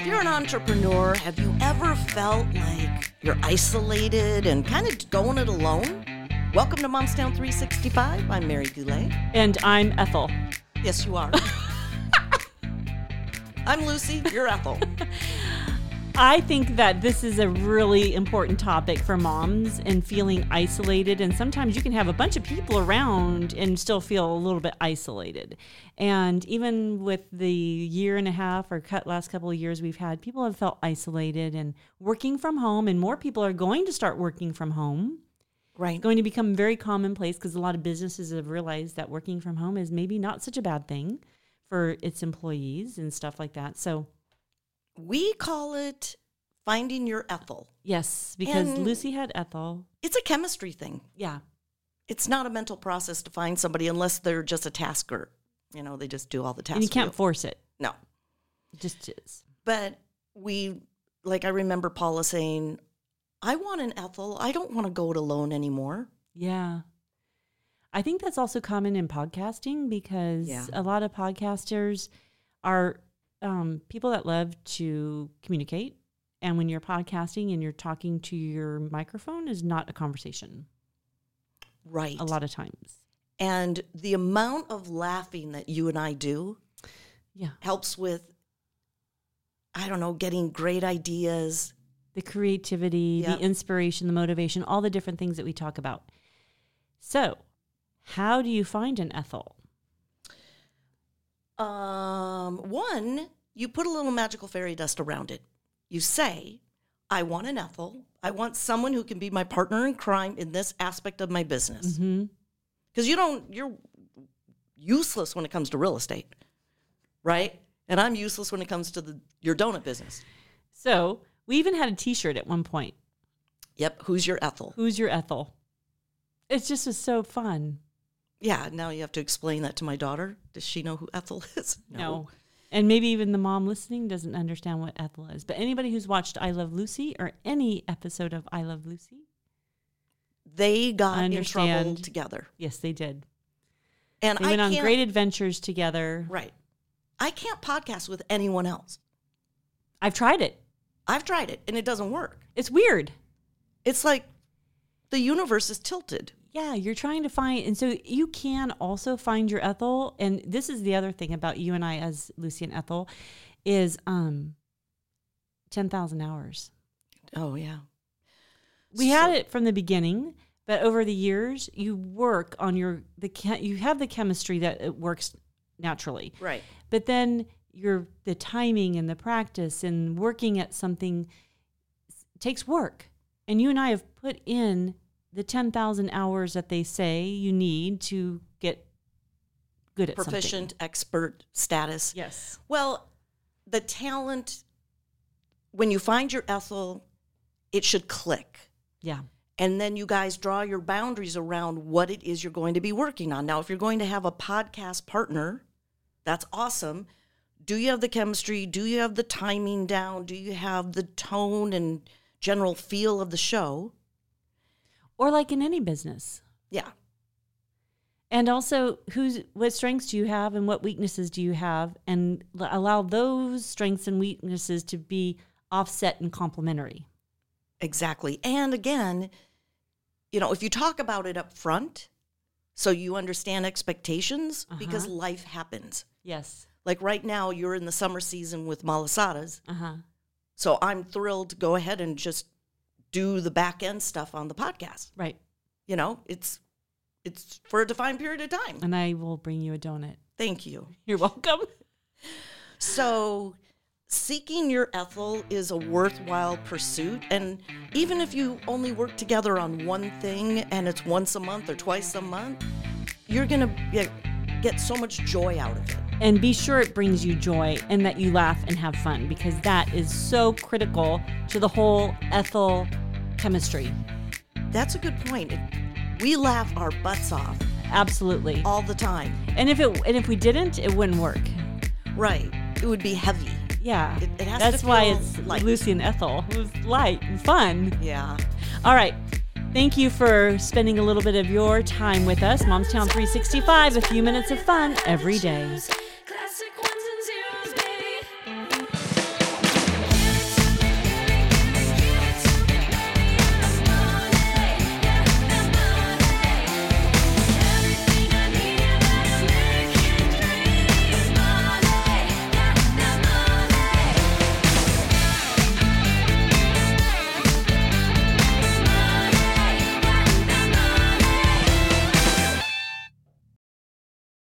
If you're an entrepreneur, have you ever felt like you're isolated and kind of going it alone? Welcome to Momstown 365. I'm Mary Goulet. And I'm Ethel. Yes, you are. I'm Lucy. You're Ethel. I think that this is a really important topic for moms and feeling isolated. And sometimes you can have a bunch of people around and still feel a little bit isolated. And even with the year and a half or last couple of years we've had, people have felt isolated and working from home. And more people are going to start working from home. Right. Going to become very commonplace because a lot of businesses have realized that working from home is maybe not such a bad thing for its employees and stuff like that. So we call it finding your Ethel. yes, because And Lucy had Ethel. it's a chemistry thing. Yeah. It's not a mental process to find somebody unless they're just a tasker. You know, they just do all the tasks. And you can't force it. No. It just is. But I remember Paula saying, I want an Ethel. I don't want to go it alone anymore. Yeah. I think that's also common in podcasting because a lot of podcasters are people that love to communicate. And when you're podcasting and you're talking to your microphone is not a conversation. Right. A lot of times. And the amount of laughing that you and I do helps with, getting great ideas. The creativity, the inspiration, the motivation, all the different things that we talk about. So, how do you find an Ethel? One, you put a little magical fairy dust around it. You say, I want an Ethel. I want someone who can be my partner in crime in this aspect of my business. Because you're useless when it comes to real estate, right? And I'm useless when it comes to your donut business. So, we even had a t-shirt at one point. Yep. Who's your Ethel? Who's your Ethel? It just was so fun. Yeah. Now you have to explain that to my daughter. Does she know who Ethel is? No. And maybe even the mom listening doesn't understand what Ethel is. But anybody who's watched I Love Lucy or any episode of I Love Lucy, they got in trouble together. Yes, they did. And they went on great adventures together. Right. I can't podcast with anyone else. I've tried it. And it doesn't work. It's weird. It's like the universe is tilted. Yeah, you're trying to find, and so you can also find your Ethel. And this is the other thing about you and I as Lucy and Ethel is 10,000 hours. Oh, yeah. We had it from the beginning, but over the years, you work on you have the chemistry that it works naturally. Right. But then the timing and the practice and working at something takes work. And you and I have put in the 10,000 hours that they say you need to get good at proficient, something. Expert status. Yes. Well, the talent, when you find your Ethel, it should click. Yeah. And then you guys draw your boundaries around what it is you're going to be working on. Now, if you're going to have a podcast partner, that's awesome. Do you have the chemistry? Do you have the timing down? Do you have the tone and general feel of the show? Or like in any business. Yeah. And also, what strengths do you have and what weaknesses do you have? And allow those strengths and weaknesses to be offset and complementary. Exactly. And again, if you talk about it up front, so you understand expectations, because life happens. Yes. Like right now, you're in the summer season with Malasadas. So I'm thrilled to go ahead and just do the back end stuff on the podcast. Right. It's for a defined period of time. And I will bring you a donut. Thank you. You're welcome. So seeking your Ethel is a worthwhile pursuit. And even if you only work together on one thing and it's once a month or twice a month, you're going to get so much joy out of it. And be sure it brings you joy and that you laugh and have fun, because that is so critical to the whole Ethel chemistry. That's a good point. We laugh our butts off. Absolutely. All the time. And if we didn't, it wouldn't work. Right. It would be heavy. Yeah. It has That's to why feel it's light. Lucy and Ethel. It was light and fun. Yeah. All right. Thank you for spending a little bit of your time with us. Momstown 365, a few minutes of fun every day.